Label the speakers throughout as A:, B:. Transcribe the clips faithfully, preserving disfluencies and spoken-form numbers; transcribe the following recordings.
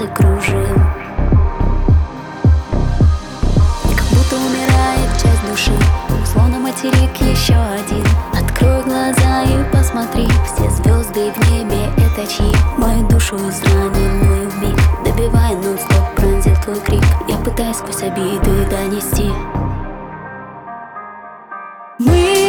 A: танцы кружим. И как будто умирает часть души, словно материк еще один. Открой глаза и посмотри, все звезды в небе — это чьи? Мою душу израненную вмиг, добивая нон-стоп, пронзил твой крик. Я пытаюсь сквозь обиды донести. Мы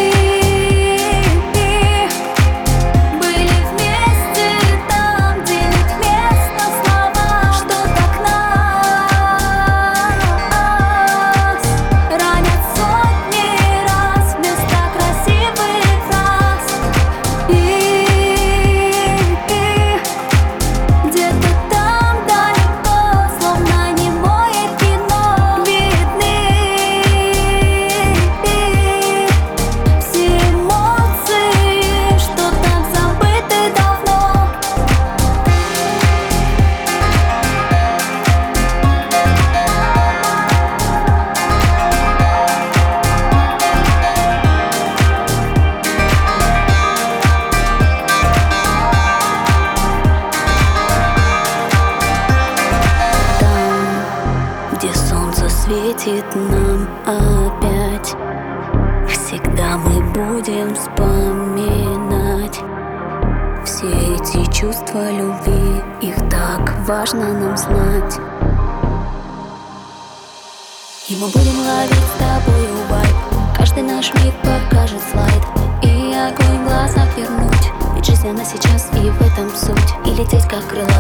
A: светит нам опять. Всегда мы будем вспоминать все эти чувства любви, их так важно нам знать. И мы будем ловить с тобой вайб, каждый наш миг покажет слайд. И огонь в глазах вернуть, ведь жизнь она сейчас, и в этом суть. И лететь как крыло